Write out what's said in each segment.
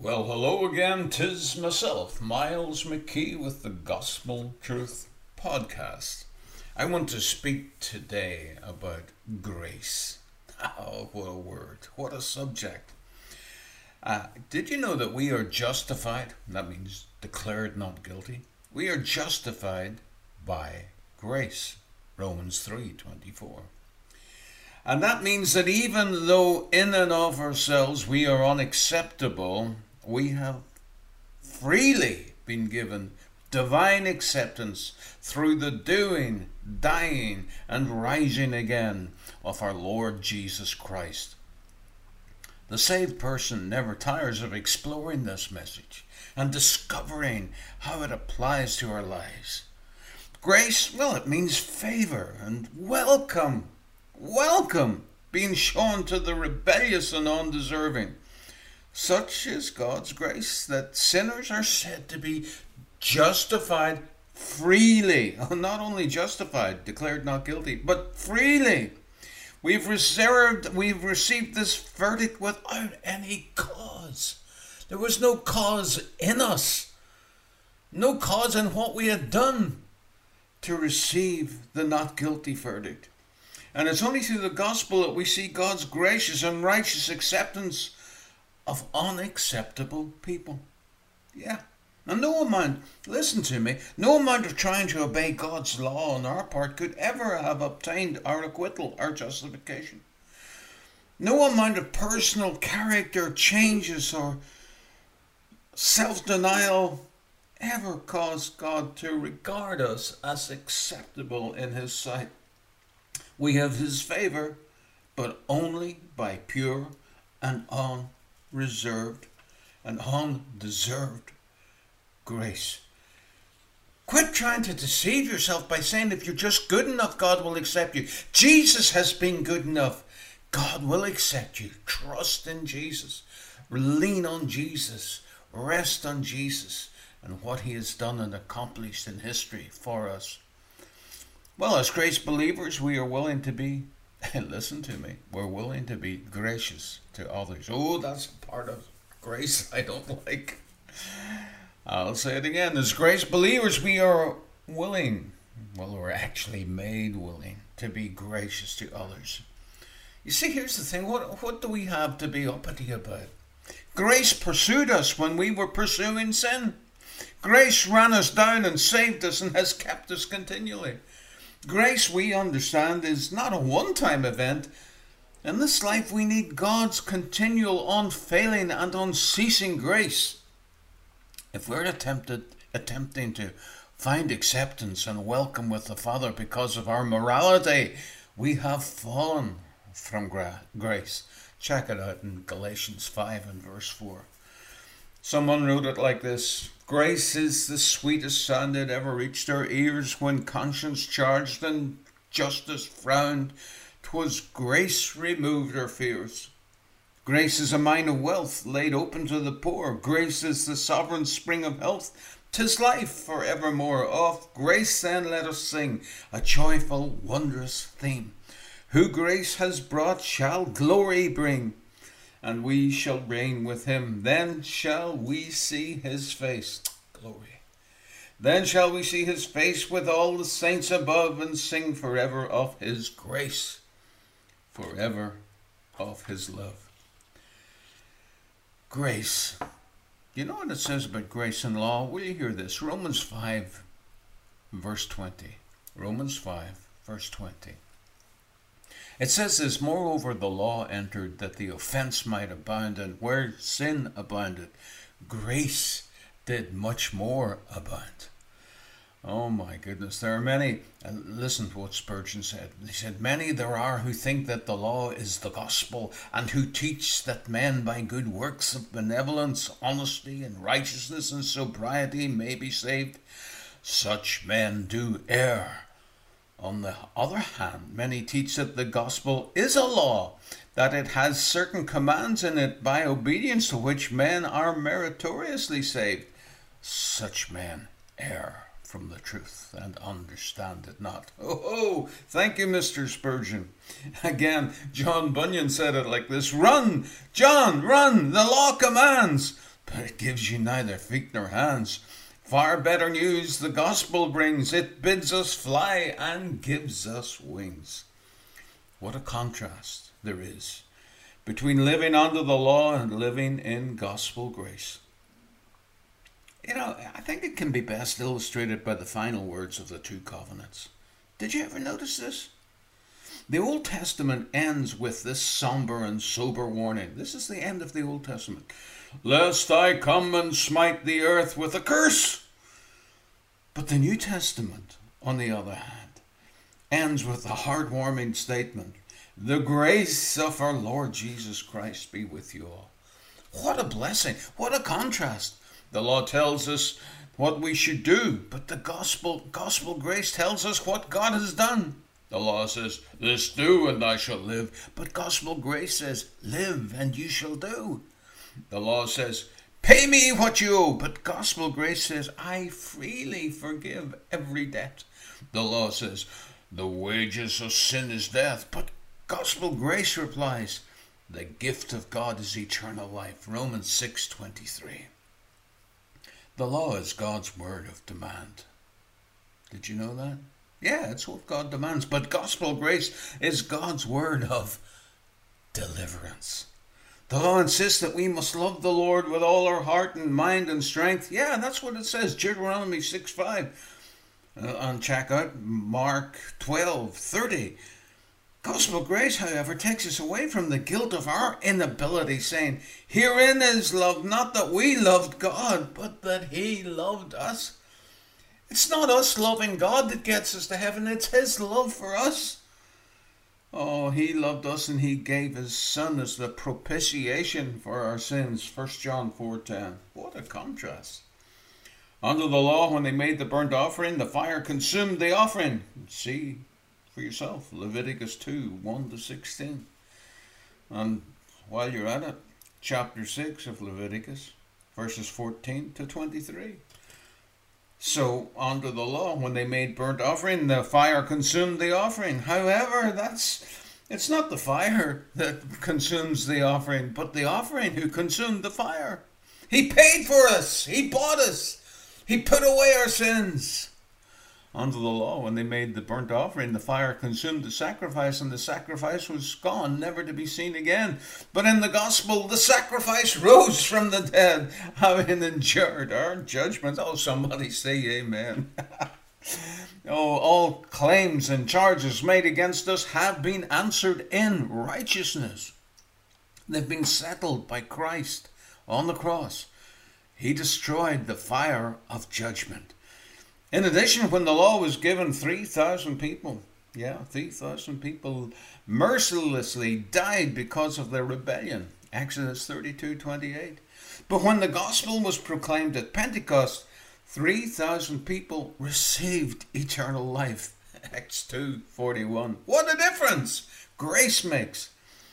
Well, hello again. 'Tis myself, Miles McKee, with the Gospel Truth Podcast. I want to speak today about grace. Oh, what a word. What a subject. Did you know that we are justified? That means declared not guilty. We are justified by grace. Romans 3:24. And that means that even though in and of ourselves we are unacceptable, we have freely been given divine acceptance through the doing, dying, and rising again of our Lord Jesus Christ. The saved person never tires of exploring this message and discovering how it applies to our lives. Grace, well, it means favor and welcome being shown to the rebellious and undeserving. Such is God's grace that sinners are said to be justified freely. Not only justified, declared not guilty, but freely. We've received this verdict without any cause. There was no cause in us, no cause in what we had done to receive the not guilty verdict. And it's only through the gospel that we see God's gracious and righteous acceptance of unacceptable people. Yeah. And no amount, listen to me, no amount of trying to obey God's law on our part could ever have obtained our acquittal, our justification. No amount of personal character changes or self-denial ever caused God to regard us as acceptable in His sight. We have His favor, but only by pure and unreserved and undeserved grace. Quit trying to deceive yourself by saying if you're just good enough, God will accept you. Jesus has been good enough. God will accept you. Trust in Jesus. Lean on Jesus. Rest on Jesus and what He has done and accomplished in history for us. Well, as grace believers, we are willing to be, listen to me, we're willing to be gracious to others. Oh, that's a part of grace I don't like. I'll say it again. As grace believers, we are willing, we're actually made willing to be gracious to others. You see, here's the thing. What do we have to be uppity about? Grace pursued us when we were pursuing sin. Grace ran us down and saved us and has kept us continually. Grace, we understand, is not a one-time event. In this life, we need God's continual, unfailing, and unceasing grace. If we're attempting to find acceptance and welcome with the Father because of our morality, we have fallen from grace. Check it out in Galatians 5 and verse 4. Someone wrote it like this: grace is the sweetest sound that ever reached our ears when conscience charged and justice frowned. 'Twas grace removed our fears. Grace is a mine of wealth laid open to the poor. Grace is the sovereign spring of health. 'Tis life for evermore. Of grace then let us sing a joyful, wondrous theme. Who grace has brought shall glory bring, and we shall reign with Him. Then shall we see His face. Glory. Then shall we see His face with all the saints above, and sing forever of His grace, forever of His love. Grace. You know what it says about grace and law? Will you hear this? Romans 5, verse 20. Romans 5, verse 20. It says this: moreover, the law entered that the offense might abound, and where sin abounded, grace did much more abound. Oh my goodness, there are many, and listen to what Spurgeon said. He said, many there are who think that the law is the gospel, and who teach that men by good works of benevolence, honesty, and righteousness, and sobriety may be saved. Such men do err. On the other hand, many teach that the gospel is a law, that it has certain commands in it by obedience to which men are meritoriously saved. Such men err from the truth and understand it not. Oh, thank you, Mr. Spurgeon. Again, John Bunyan said it like this: run, John, run, the law commands. but it gives you neither feet nor hands. Far better news the gospel brings. It bids us fly and gives us wings. What a contrast there is between living under the law and living in gospel grace. You know, I think it can be best illustrated by the final words of the two covenants. Did you ever notice this? The Old Testament ends with this somber and sober warning. This is the end of the Old Testament. Lest I come and smite the earth with a curse. But the New Testament, on the other hand, ends with a heartwarming statement. The grace of our Lord Jesus Christ be with you all. What a blessing. What a contrast. The law tells us what we should do, but the gospel grace tells us what God has done. The law says, this do and I shall live. But gospel grace says, live and you shall do. The law says, pay me what you owe. But gospel grace says, I freely forgive every debt. The law says, the wages of sin is death. But gospel grace replies, the gift of God is eternal life. Romans 6:23. The law is God's word of demand. Did you know that? Yeah, it's what God demands. But gospel grace is God's word of deliverance. The law insists that we must love the Lord with all our heart and mind and strength. Yeah, that's what it says. Deuteronomy 6:5. And check out Mark 12:30. Gospel grace, however, takes us away from the guilt of our inability, saying, herein is love, not that we loved God, but that he loved us. It's not us loving God that gets us to heaven, it's his love for us. Oh, he loved us and he gave his son as the propitiation for our sins. 1 John 4:10. What a contrast. Under the law, when they made the burnt offering, the fire consumed the offering. See for yourself, Leviticus 2:1-16. And while you're at it, chapter 6 of Leviticus, verses 14-23. So, under the law, when they made burnt offering, the fire consumed the offering. However, it's not the fire that consumes the offering, but the offering who consumed the fire. He paid for us. He bought us. He put away our sins. Under the law, when they made the burnt offering, the fire consumed the sacrifice, and the sacrifice was gone, never to be seen again. But in the gospel, the sacrifice rose from the dead, having endured our judgment. Oh, somebody say amen. Oh, all claims and charges made against us have been answered in righteousness. They've been settled by Christ on the cross. He destroyed the fire of judgment. In addition, when the law was given, 3,000 people, 3,000 people mercilessly died because of their rebellion. Exodus 32:28. But when the gospel was proclaimed at Pentecost, 3,000 people received eternal life. Acts 2:41. What a difference grace makes.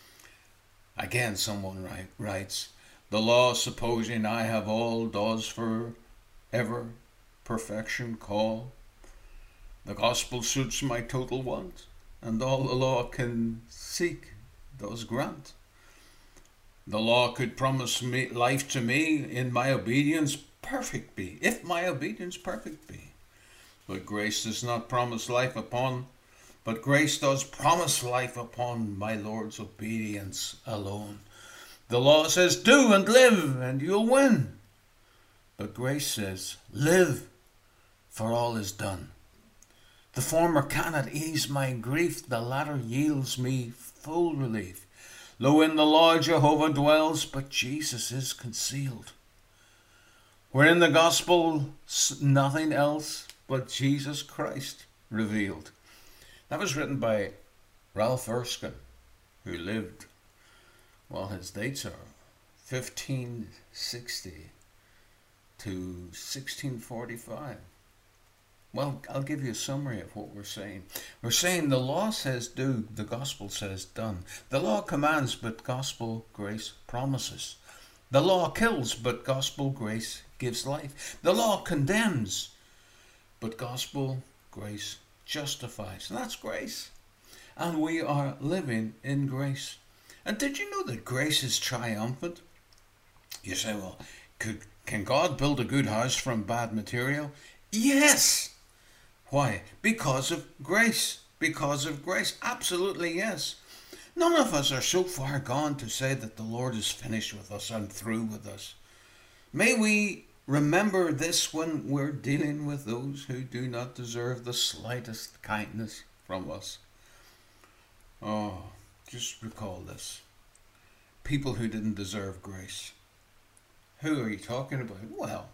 Again, someone writes, the law, supposing I have all, does for ever perfection call. The gospel suits my total want, and all the law can seek does grant. The law could promise me life to me in my obedience perfect be, if my obedience perfect be. But grace does not promise life upon, but grace does promise life upon my Lord's obedience alone. The law says, do and live, and you'll win. But grace says, live, for all is done. The former cannot ease my grief, the latter yields me full relief. Lo, in the law Jehovah dwells, but Jesus is concealed. Where in the gospel nothing else but Jesus Christ revealed. That was written by Ralph Erskine, who lived, well, his dates are 1560 to 1645. Well, I'll give you a summary of what we're saying. We're saying the law says do, the gospel says done. The law commands, but gospel grace promises. The law kills, but gospel grace gives life. The law condemns, but gospel grace justifies. And that's grace. And we are living in grace. And did you know that grace is triumphant? You say, well, Can God build a good house from bad material? Yes. Why? Because of grace. Because of grace. Absolutely yes. None of us are so far gone to say that the Lord is finished with us and through with us. May we remember this when we're dealing with those who do not deserve the slightest kindness from us. Oh, just recall this. People who didn't deserve grace. Who are you talking about? Well,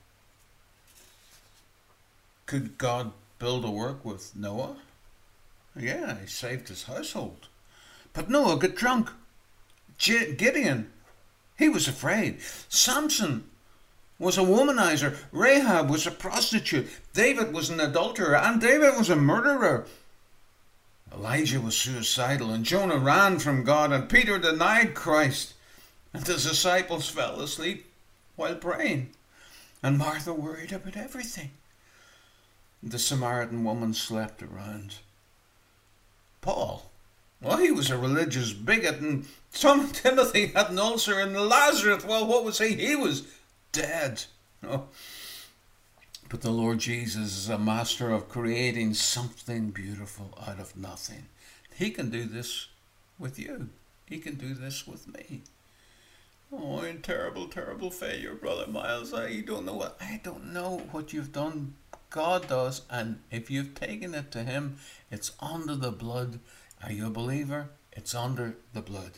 could God build a work with Noah? Yeah, he saved his household. But Noah got drunk. Gideon, he was afraid. Samson was a womanizer. Rahab was a prostitute. David was an adulterer. And David was a murderer. Elijah was suicidal. And Jonah ran from God. And Peter denied Christ. And the disciples fell asleep while praying. And Martha worried about everything. The Samaritan woman slept around. Paul, well, he was a religious bigot, and Timothy had an ulcer, and Lazarus, well, what was he? He was dead. Oh. But the Lord Jesus is a master of creating something beautiful out of nothing. He can do this with you. He can do this with me. Oh, in terrible, terrible failure, Brother Miles. I don't know what you've done. God does, and if you've taken it to Him, it's under the blood. Are you a believer? It's under the blood.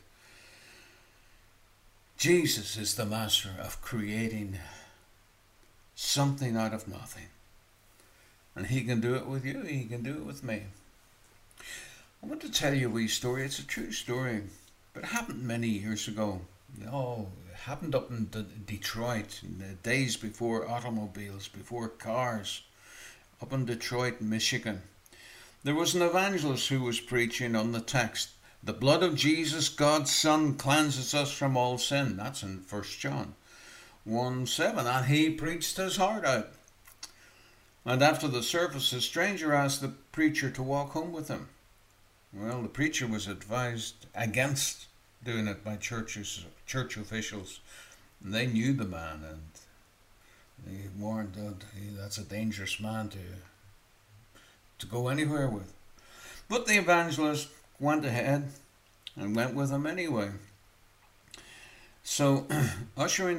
Jesus is the master of creating something out of nothing. And He can do it with you. He can do it with me. I want to tell you a wee story. It's a true story, but it happened many years ago. Oh, it happened up in Detroit in the days before automobiles, before cars. Up in Detroit, Michigan. There was an evangelist who was preaching on the text, the blood of Jesus, God's Son, cleanses us from all sin. That's in 1 John 1:7. And he preached his heart out. And after the service, a stranger asked the preacher to walk home with him. Well, the preacher was advised against doing it by church officials. And they knew the man, and they warned that that's a dangerous man to go anywhere with. But the evangelist went ahead and went with him anyway. So, ushering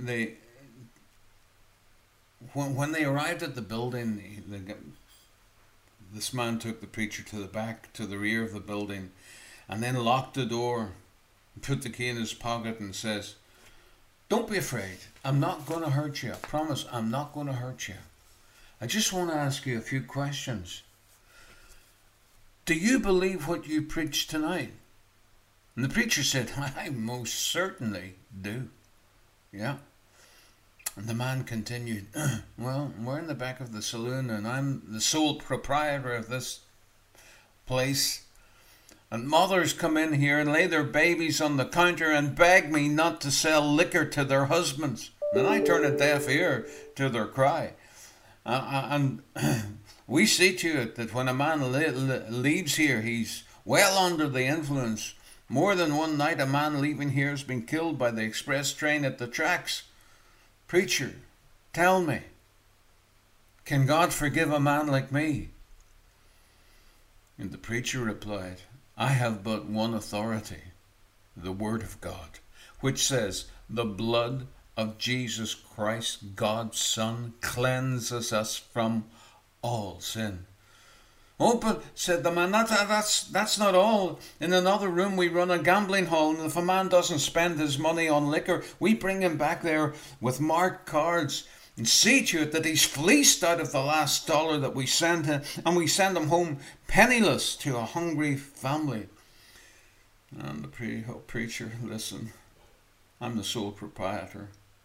when they arrived at the building, this man took the preacher to the rear of the building, and then locked the door, put the key in his pocket, and says, "Don't be afraid. I'm not going to hurt you. I promise I'm not going to hurt you. I just want to ask you a few questions. Do you believe what you preached tonight?" And the preacher said, "I most certainly do." Yeah. And the man continued, "Well, we're in the back of the saloon, and I'm the sole proprietor of this place. And mothers come in here and lay their babies on the counter and beg me not to sell liquor to their husbands. And I turn a deaf ear to their cry. And we see to it that when a man leaves here, he's well under the influence. More than one night, a man leaving here has been killed by the express train at the tracks. Preacher, tell me, can God forgive a man like me?" And the preacher replied, "I have but one authority, the Word of God, which says, the blood of Jesus Christ, God's Son, cleanses us from all sin." "Oh, but," said the man, that's not all. In another room we run a gambling hall, and if a man doesn't spend his money on liquor, we bring him back there with marked cards and see to it that he's fleeced out of the last dollar that we send him, and we send him home penniless to a hungry family. And the preacher, "Listen, I'm the sole proprietor.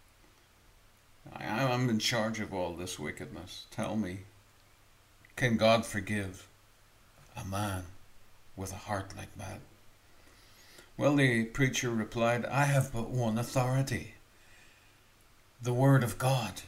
I'm in charge of all this wickedness. Tell me, can God forgive a man with a heart like that?" Well, the preacher replied, "I have but one authority, the Word of God.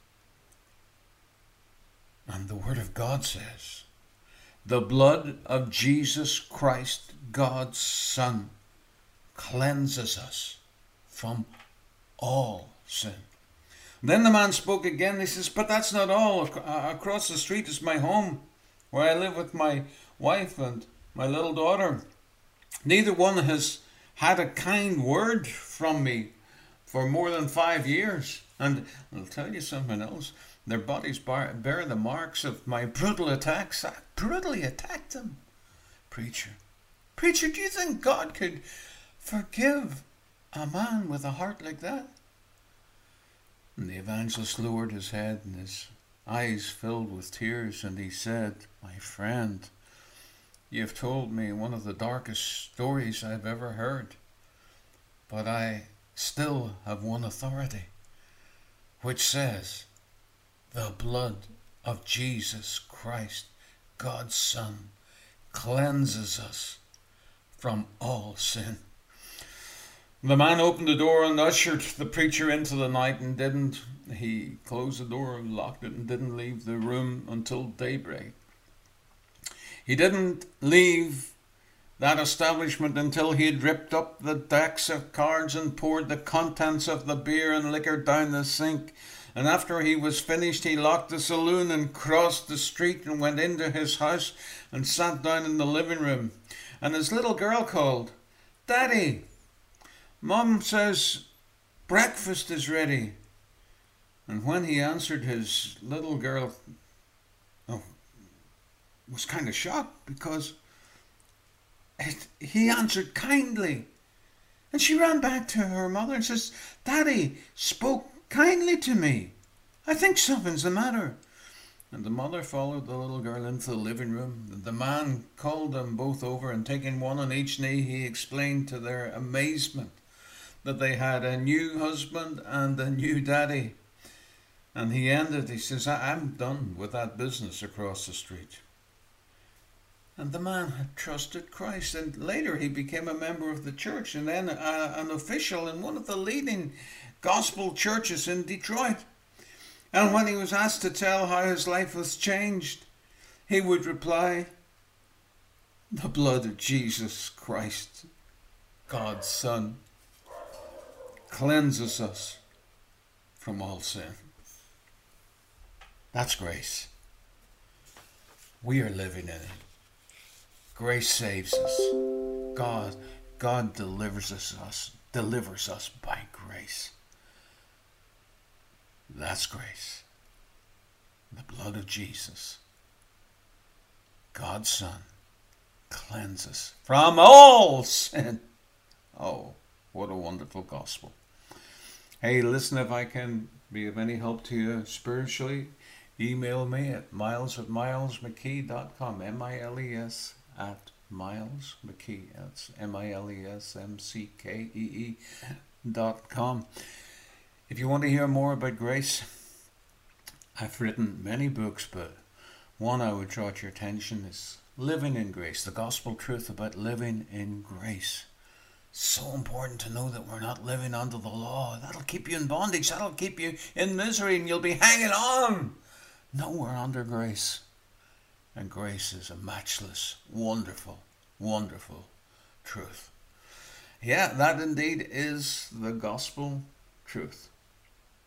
And the Word of God says, the blood of Jesus Christ, God's Son, cleanses us from all sin." Then the man spoke again. He says, but that's not all. Across the street is my home, where I live with my wife and my little daughter. Neither one has had a kind word from me for more than 5 years. And I'll tell you something else. Their bodies bear the marks of my brutal attacks. I brutally attacked them. Preacher, do you think God could forgive a man with a heart like that? And the evangelist lowered his head and his eyes filled with tears, and he said, my friend, you've told me one of the darkest stories I've ever heard, but I still have one authority, which says, the blood of Jesus Christ, God's Son, cleanses us from all sin. The man opened the door and ushered the preacher into the night, and he closed the door, locked it, and didn't leave the room until daybreak. He didn't leave that establishment until he had ripped up the decks of cards and poured the contents of the beer and liquor down the sink. And after he was finished, he locked the saloon and crossed the street and went into his house and sat down in the living room. And his little girl called, Daddy, Mom says breakfast is ready. And when he answered, his little girl was kind of shocked, because he answered kindly. And she ran back to her mother and says, Daddy spoke kindly to me. I think something's the matter. And the mother followed the little girl into the living room. The man called them both over, and taking one on each knee, he explained to their amazement that they had a new husband and a new daddy. And he ended, he says, I'm done with that business across the street. And the man had trusted Christ, and later he became a member of the church, and then an official in one of the leading gospel churches in Detroit. And when he was asked to tell how his life was changed, he would reply, the blood of Jesus Christ, God's Son, cleanses us from all sin. That's grace. We are living in it. Grace saves us. God delivers us by grace. That's grace. The blood of Jesus, God's Son, cleanses from all sin. Oh, what a wonderful gospel. Hey, listen, if I can be of any help to you spiritually, email me at miles@milesmckee.com. MILES at Miles McKee. That's MILESMCKEE.com. If you want to hear more about grace, I've written many books, but one I would draw to your attention is Living in Grace, the gospel truth about living in grace. So important to know that we're not living under the law. That'll keep you in bondage. That'll keep you in misery, and you'll be hanging on. No, we're under grace. And grace is a matchless, wonderful, wonderful truth. Yeah, that indeed is the gospel truth.